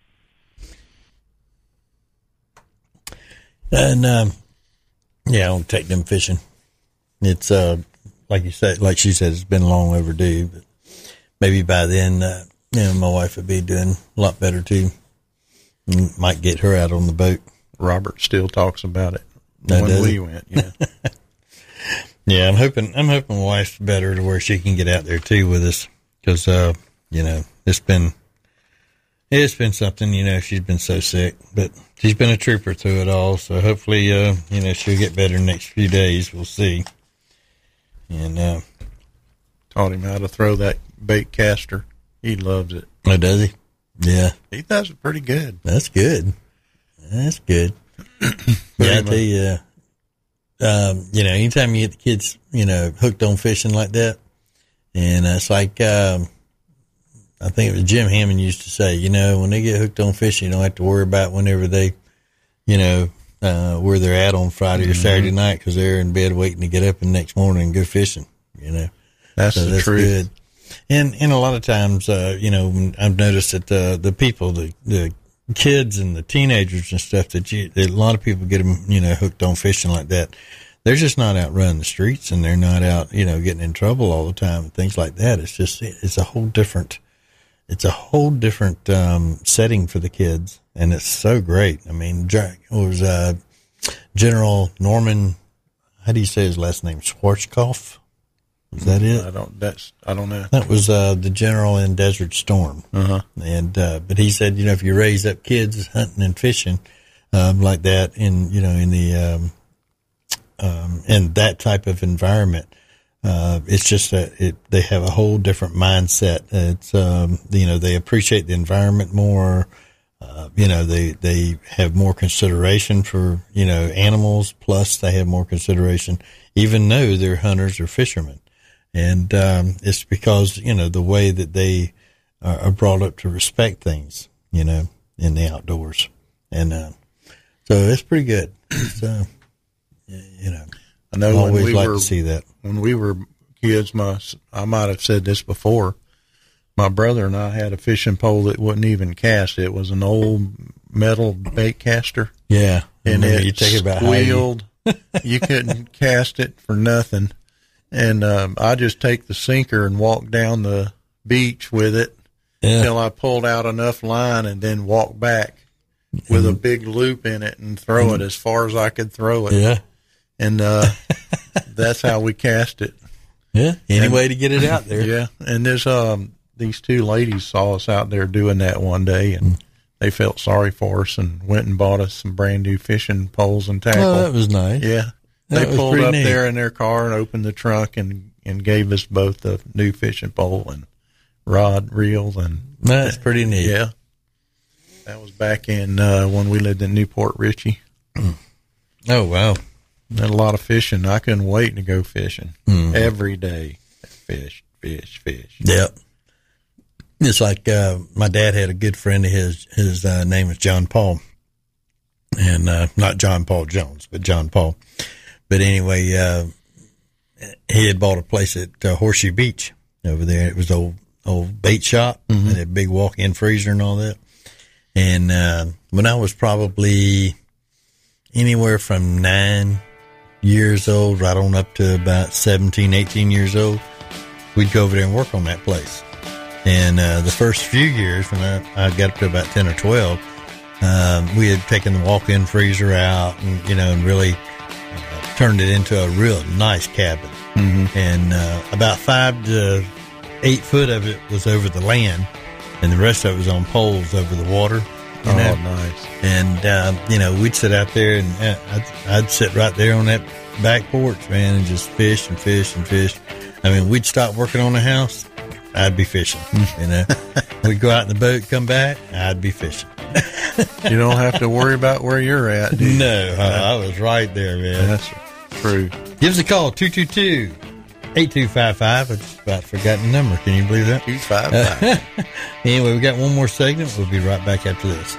And, um, yeah, I'll take them fishing. It's, uh, like you said, like she said, it's been long overdue, but maybe by then, uh, you know, my wife would be doing a lot better too. And might get her out on the boat. Robert still talks about it No, when does we he? went. Yeah. Yeah, I'm hoping, I'm hoping my wife's better to where she can get out there too with us. Cause, uh, you know, it's been, it's been something, you know, she's been so sick, but she's been a trooper through it all. So hopefully, uh, you know, she'll get better in the next few days. We'll see. And, uh, taught him how to throw that bait caster. He loves it. Oh, does he? Yeah. He does it pretty good. That's good. That's good. Yeah, I tell you, uh, um, you know, anytime you get the kids, you know, hooked on fishing like that, and uh, it's like, um, I think it was Jim Hammond used to say, you know, when they get hooked on fishing, you don't have to worry about whenever they, you know, uh, where they're at on Friday or Mm-hmm. Saturday night, because they're in bed waiting to get up the next morning and go fishing, you know. That's So the truth. Good. And and a lot of times, uh, you know, I've noticed that the the people, the the kids and the teenagers and stuff, that you, that a lot of people get them, you know, hooked on fishing like that. They're just not out running the streets, and they're not out, you know, getting in trouble all the time and things like that. It's just, it's a whole different, it's a whole different um, setting for the kids, and it's so great. I mean, Jack was uh, General Norman. How do you say his last name? Schwarzkopf. Is that it? I don't. That's. I don't know. That was uh, the general in Desert Storm. Uh-huh. And uh, but he said, you know, if you raise up kids hunting and fishing um, like that in, you know, in the um, um, in that type of environment, uh, it's just that it they have a whole different mindset. It's um, you know, they appreciate the environment more. Uh, you know, they they have more consideration for, you know, animals. Plus, they have more consideration, even though they're hunters or fishermen. And um, it's because, you know, the way that they are, are brought up to respect things, you know, in the outdoors. And uh, so it's pretty good. So, you know, I know I when always we like were, to see that. When we were kids, my I might have said this before. My brother and I had a fishing pole that wouldn't even cast. It was an old metal bait caster. Yeah, and remember it you take it about how you- squealed. You couldn't cast it for nothing. And um, I just take the sinker and walk down the beach with it Yeah. until I pulled out enough line, and then walk back with a big loop in it and throw it as far as I could throw it. Yeah. And uh, that's how we cast it. Yeah, any And- way to get it out there. Yeah, and there's um these two ladies saw us out there doing that one day, and they felt sorry for us and went and bought us some brand new fishing poles and tackle. Oh, that was nice. Yeah, That they was pulled pretty up neat. there in their car and opened the trunk and and gave us both a new fishing pole and rod, reels, and That's pretty neat. Yeah, that was back in uh, when we lived in Newport Richie. Oh wow, had a lot of fishing. I couldn't wait to go fishing Mhm. every day. Fish, fish, fish. Yep. It's like uh, my dad had a good friend of his. His uh, name was John Paul, and uh, not John Paul Jones, but John Paul. But anyway, uh, he had bought a place at uh, Horseshoe Beach over there. It was an old old bait shop. Mhm. It had a big walk-in freezer and all that. And uh, when I was probably anywhere from nine years old right on up to about seventeen, eighteen years old, we'd go over there and work on that place. And uh, the first few years, when I, I got up to about ten or twelve, um, we had taken the walk-in freezer out and, you know, and really uh, turned it into a real nice cabin. Mhm. And uh, about five to eight foot of it was over the land, and the rest of it was on poles over the water. You oh, know? nice. And, um, you know, we'd sit out there, and uh, I'd, I'd sit right there on that back porch, man, and just fish and fish and fish. I mean, we'd stop working on the house, I'd be fishing, you know. We'd go out in the boat, come back, I'd be fishing. You don't have to worry about where you're at, do you? No, I, I was right there, man. That's true. Give us a call, two two two, eight two five five. I just about forgot the number. Can you believe that? two five five. Anyway, we got one more segment. We'll be right back after this.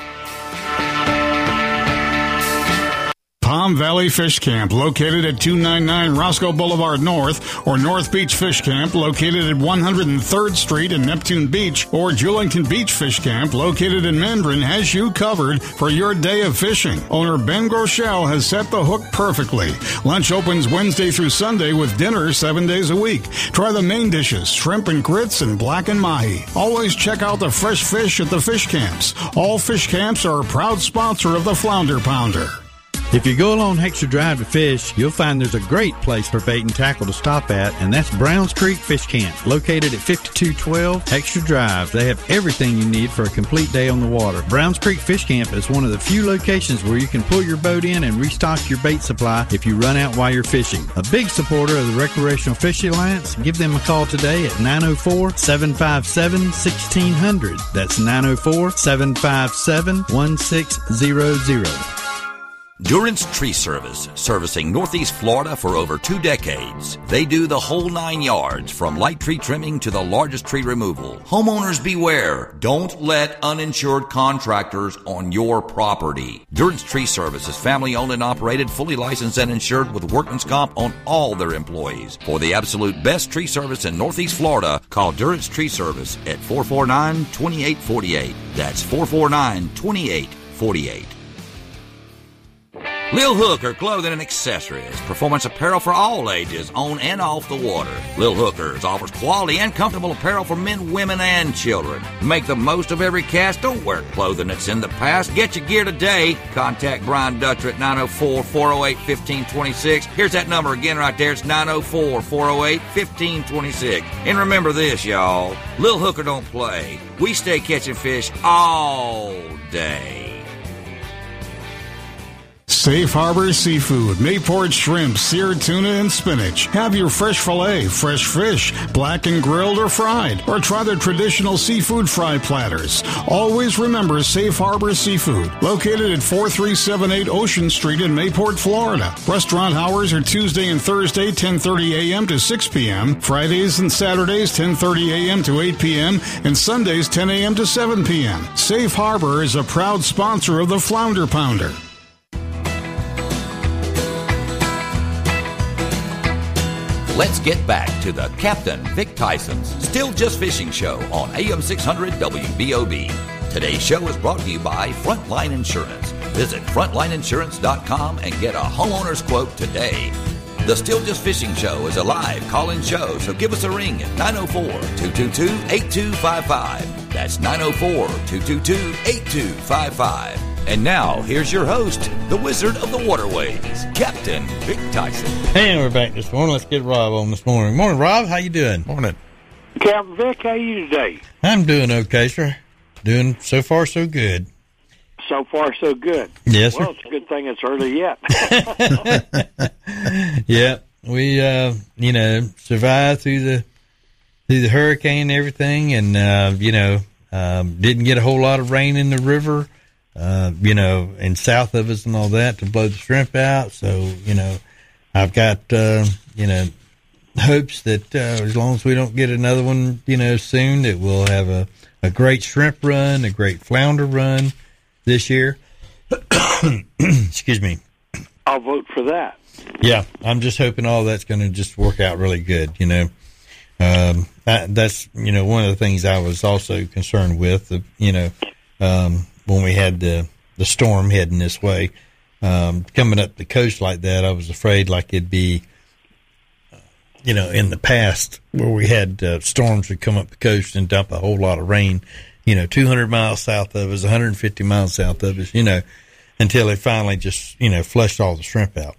Palm Valley Fish Camp, located at two ninety-nine Roscoe Boulevard North, or North Beach Fish Camp, located at one hundred third Street in Neptune Beach, or Julington Beach Fish Camp, located in Mendron, has you covered for your day of fishing. Owner Ben Groeschel has set the hook perfectly. Lunch opens Wednesday through Sunday with dinner seven days a week. Try the main dishes, shrimp and grits, and blackened mahi. Always check out the fresh fish at the fish camps. All fish camps are a proud sponsor of the Flounder Pounder. If you go along Hexter Drive to fish, you'll find there's a great place for bait and tackle to stop at, and that's Browns Creek Fish Camp, located at fifty-two twelve Hexter Drive. They have everything you need for a complete day on the water. Browns Creek Fish Camp is one of the few locations where you can pull your boat in and restock your bait supply if you run out while you're fishing. A big supporter of the Recreational Fishing Alliance, give them a call today at nine oh four, seven five seven, one six zero zero. That's nine oh four, seven five seven, one six zero zero. Durance Tree Service, servicing Northeast Florida for over two decades. They do the whole nine yards, from light tree trimming to the largest tree removal. Homeowners beware. Don't let uninsured contractors on your property. Durance Tree Service is family owned and operated, fully licensed and insured with workman's comp on all their employees. For the absolute best tree service in Northeast Florida, call Durance Tree Service at four four nine, two eight four eight. That's four four nine, two eight four eight. Lil Hooker Clothing and Accessories, performance apparel for all ages, on and off the water. Lil Hookers offers quality and comfortable apparel for men, women, and children. Make the most of every cast. Don't wear clothing that's in the past. Get your gear today. Contact Brian Dutcher at nine oh four, four oh eight, one five two six. Here's that number again right there. It's nine oh four, four oh eight, one five two six. And remember this, y'all. Lil Hooker don't play. We stay catching fish all day. Safe Harbor Seafood, Mayport shrimp, seared tuna, and spinach. Have your fresh filet, fresh fish, black and grilled or fried, or try their traditional seafood fry platters. Always remember Safe Harbor Seafood, located at four three seven eight Ocean Street in Mayport, Florida. Restaurant hours are Tuesday and Thursday, ten thirty a.m. to six p.m., Fridays and Saturdays, ten thirty a.m. to eight p.m., and Sundays, ten a.m. to seven p.m. Safe Harbor is a proud sponsor of the Flounder Pounder. Let's get back to the Captain Vic Tyson's Still Just Fishing Show on A M six hundred W B O B. Today's show is brought to you by Frontline Insurance. Visit frontline insurance dot com and get a homeowner's quote today. The Still Just Fishing Show is a live call-in show, so give us a ring at nine oh four, two two two, eight two five five. That's nine oh four, two two two, eight two five five. And now, here's your host, the Wizard of the Waterways, Captain Vic Tyson. Hey, we're back this morning. Let's get Rob on this morning. Morning, Rob. How you doing? Morning. Captain Vic, how you today? I'm doing okay, sir. Doing so far so good. So far so good. Yes, well, sir. It's a good thing it's early yet. Yeah, we, uh, you know, survived through the through the hurricane and everything, and, uh, you know, um, didn't get a whole lot of rain in the river. Uh, you know, and south of us and all that to blow the shrimp out. So, you know, I've got, uh, you know, hopes that uh, as long as we don't get another one, you know, soon, that we'll have a, a great shrimp run, a great flounder run this year. Excuse me. I'll vote for that. Yeah, I'm just hoping all that's going to just work out really good, you know. Um, that, that's, you know, one of the things I was also concerned with, the, you know, um, when we had the the storm heading this way, um, coming up the coast like that, I was afraid like it'd be, you know, in the past where we had uh, storms would come up the coast and dump a whole lot of rain, you know, two hundred miles south of us, one hundred fifty miles south of us, you know, until they finally just, you know, flushed all the shrimp out.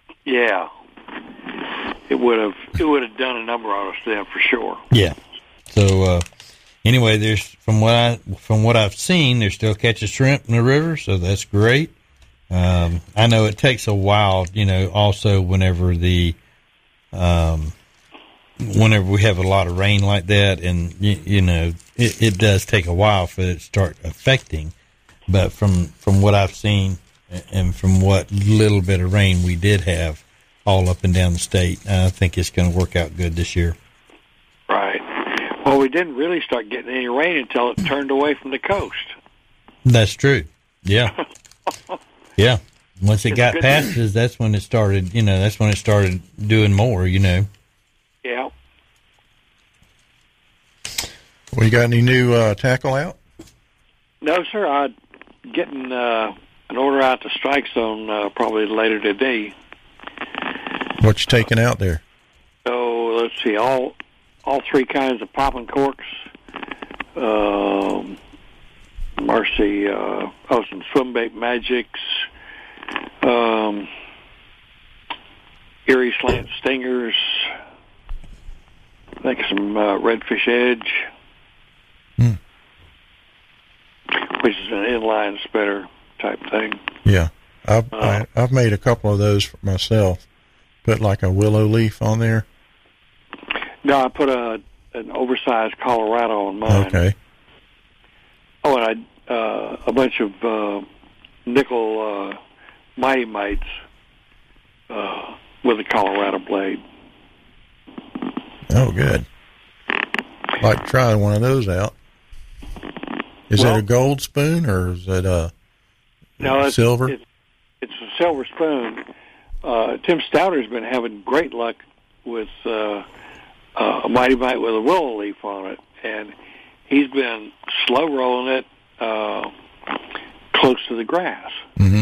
Yeah, it would have it would have done a number on us then for sure. Yeah. So uh, anyway, there's from what I from what I've seen, they're still catching shrimp in the river, so that's great. Um, I know it takes a while, you know. Also, whenever the um, whenever we have a lot of rain like that, and you, you know, it, it does take a while for it to start affecting. But from from what I've seen, and from what little bit of rain we did have all up and down the state, I think it's going to work out good this year. Right. Well, we didn't really start getting any rain until it turned away from the coast. That's true. Yeah. Yeah. Once it It's got good past news. us, that's when it started, you know, that's when it started doing more, you know. Yeah. Well, you got any new uh, tackle out? No, sir. I'm getting uh, an order out to Strike Zone uh, probably later today. What you taking out there? So let's see, all all three kinds of popping corks. Um, Mercy, uh, oh, some swim bait magics. Um, Erie slant stingers. I think some uh, redfish edge, Hmm. which is an inline spitter type thing. Yeah, I've Uh, I, I've made a couple of those for myself. Put like a willow leaf on there. No, I put a an oversized Colorado on mine. Okay. Oh, and I uh, a bunch of uh, nickel uh, mighty mites uh, with a Colorado blade. Oh, good. Like to try one of those out. Is Well- it a gold spoon or is it a No, it's, silver? It's, it's a silver spoon. Uh, Tim Stouter's been having great luck with uh, uh, a mighty mite with a willow leaf on it, and he's been slow rolling it uh, close to the grass. Mm-hmm.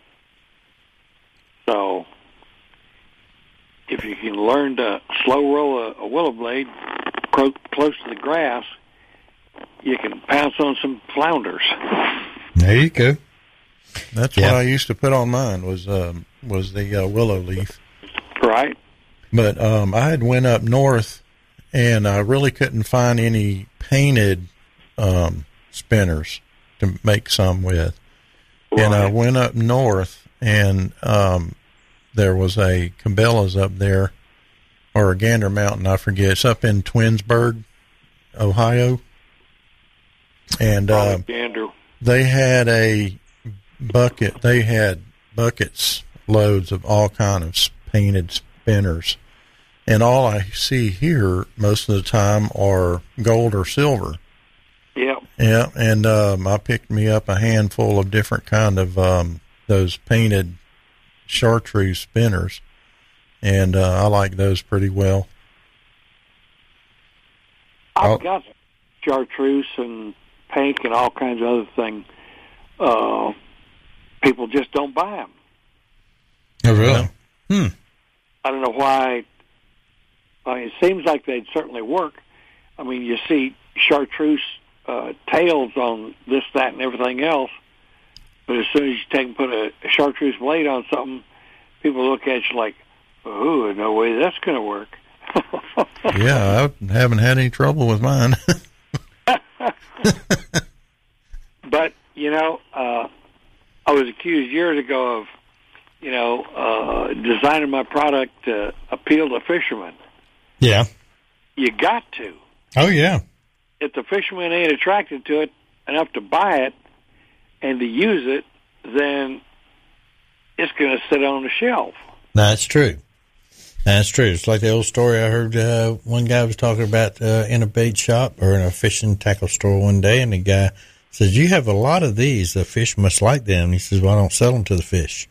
So if you can learn to slow roll a, a willow blade cro- close to the grass, you can pounce on some flounders. There you go. That's Yeah. what I used to put on mine was um, was the uh, willow leaf. Right. But um, I had went up north, and I really couldn't find any painted um, spinners to make some with. And I went up north, and um, there was a Cabela's up there, or a Gander Mountain, I forget. It's up in Twinsburg, Ohio. And uh, Gander. they had a bucket. They had buckets, loads of all kind of painted spinners. And all I see here most of the time are gold or silver. Yep. Yeah, and um, I picked me up a handful of different kind of um, those painted chartreuse spinners, and uh, I like those pretty well. I've got chartreuse and pink and all kinds of other things. Uh, people just don't buy them. Oh, really? Hmm. I don't know why. I mean, it seems like they'd certainly work. I mean, you see chartreuse uh, tails on this, that, and everything else, but as soon as you take and put a, a chartreuse blade on something, people look at you like, "Ooh, no way that's going to work." Yeah, I haven't had any trouble with mine. But, you know, uh, I was accused years ago of, you know, uh, designing my product to appeal to fishermen. Yeah. You got to. Oh, yeah. If the fisherman ain't attracted to it enough to buy it and to use it, then it's going to sit on the shelf. That's true. That's true. It's like the old story I heard uh, one guy was talking about uh, in a bait shop or in a fishing tackle store one day, and the guy says, "You have a lot of these. The fish must like them." And he says, "Well, I don't sell them to the fish."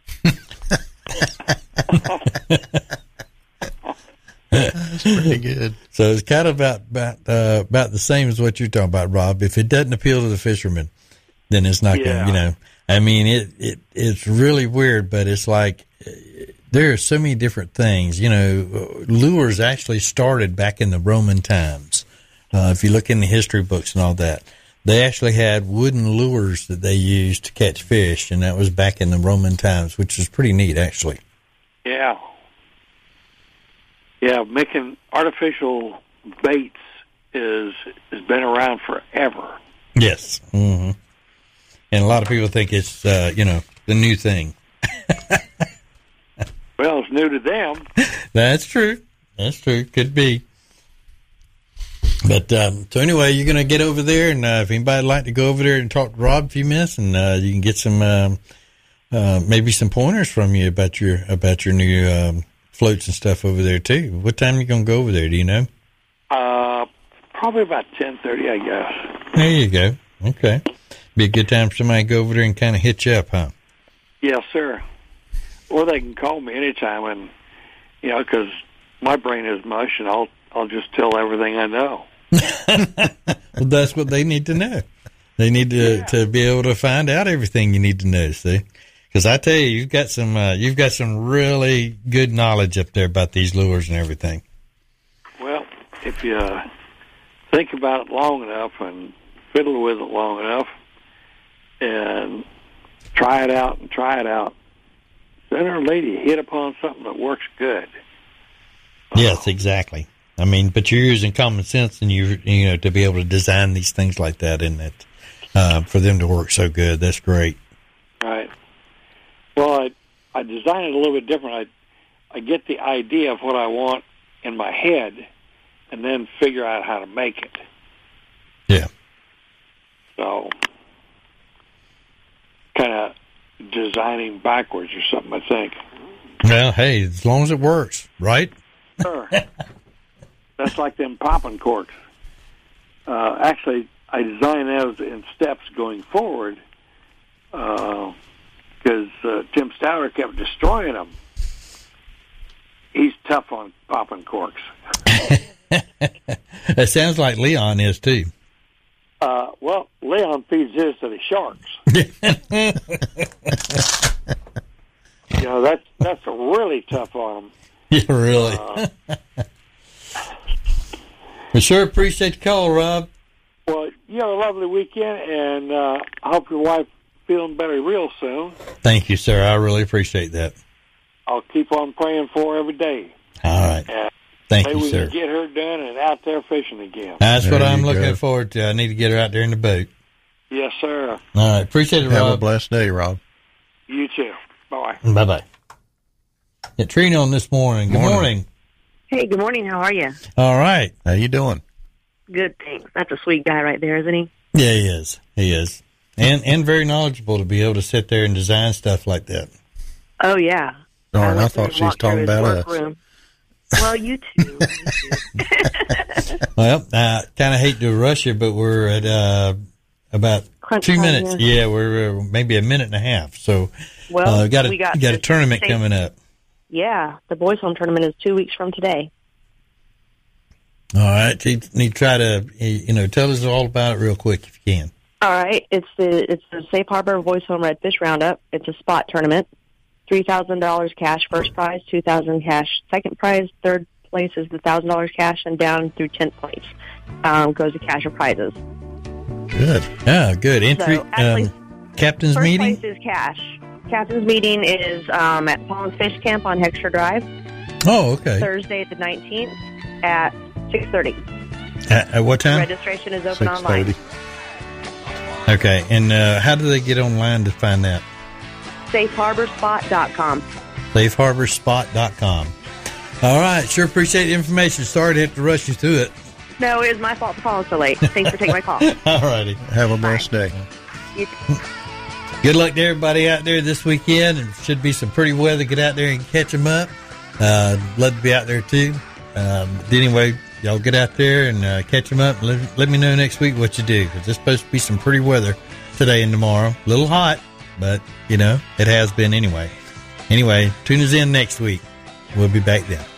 That's pretty good. So it's kind of about about, uh, about the same as what you're talking about, Rob. If it doesn't appeal to the fishermen, then it's not Yeah. going to, you know. I mean, it, it it's really weird, but it's like uh, there are so many different things. You know, lures actually started back in the Roman times. Uh, if you look in the history books and all that, they actually had wooden lures that they used to catch fish, and that was back in the Roman times, which is pretty neat, actually. Yeah. Yeah, making artificial baits is has been around forever. Yes. Mm-hmm. And a lot of people think it's, uh, you know, the new thing. Well, it's new to them. That's true. That's true. Could be. But um, so anyway, you're going to get over there, and uh, if anybody would like to go over there and talk to Rob a few minutes, and uh, you can get some um, uh, maybe some pointers from you about your about your new um, floats and stuff over there too. What time are you going to go over there? Do you know? Uh, probably about ten thirty, I guess. There you go. Okay, be a good time for somebody to go over there and kind of hit you up, huh? Yes, sir. Or they can call me anytime, and you know, because my brain is mush, and I'll I'll just tell everything I know. Well, that's what they need to know. They need to yeah. to be able to find out everything you need to know. See, because I tell you, you've got some uh, you've got some really good knowledge up there about these lures and everything. Well, if you think about it long enough and fiddle with it long enough, and try it out and try it out, sooner or later you hit upon something that works good. Yes, exactly. I mean, but you're using common sense, and you you know to be able to design these things like that, and that uh, for them to work so good. That's great. Right. Well, I I design it a little bit different. I I get the idea of what I want in my head, and then figure out how to make it. Yeah. So, kind of designing backwards or something, I think. Well, hey, as long as it works, right? Sure. That's like them popping corks. Uh, actually, I designed those in steps going forward because uh, uh, Tim Stouter kept destroying them. He's tough on popping corks. It sounds like Leon is, too. Uh, well, Leon feeds his to the sharks. You know, that's, that's really tough on them. Yeah, really. Uh, We sure appreciate the call, Rob. Well, you have a lovely weekend, and uh, I hope your wife feeling better real soon. Thank you, sir. I really appreciate that. I'll keep on praying for her every day. All right. And Thank maybe you, we sir. can get her done and out there fishing again. That's There what I'm you looking go. forward to. I need to get her out there in the boat. Yes, sir. All right. Appreciate it, Have Rob. a blessed day, Rob. You too. Bye. Bye-bye. Yeah, Trina on this morning. Good Morning. morning. Hey, good morning. How are you? All right. How you doing? Good, thanks. That's a sweet guy right there, isn't he? Yeah, he is. He is. And and very knowledgeable to be able to sit there and design stuff like that. Oh, yeah. Darn, I, went thought and she was walked through talking his about us. workroom. Well, you too. Well, I kind of hate to rush you, but we're at uh, about Crunch two time, minutes. yeah. Yeah, we're uh, maybe a minute and a half. So Well, uh, got a we got got a this tournament same- coming up. Yeah, the boys' home tournament is two weeks from today. All right, you need to try to you know tell us all about it real quick if you can. All right, it's the it's the Safe Harbor Boys Home Redfish Roundup. It's a spot tournament. Three thousand dollars cash first prize, two thousand cash second prize, third place is the thousand dollars cash, and down through tenth place um, goes the cash or prizes. Good. Yeah, good. Entry So, actually, um, captain's First meeting. place is cash. Captain's meeting is um, at Palms Fish Camp on Hexter Drive. Oh, okay. Thursday the nineteenth at six thirty. At, at what time? Registration is open online. Okay, and uh, how do they get online to find that? safe harbor spot dot com. safe harbor spot dot com. All right, sure appreciate the information. Sorry to have to rush you through it. No, it was my fault for calling so late. Thanks for taking my call. All righty. Have a blessed day. You Good luck to everybody out there this weekend. It should be some pretty weather. Get out there and catch them up. Uh, love to be out there too. Um, anyway, y'all get out there and uh, catch them up. Let, let me know next week what you do, because it's supposed to be some pretty weather today and tomorrow. A little hot, but you know it has been anyway. Anyway, tune us in next week. We'll be back then.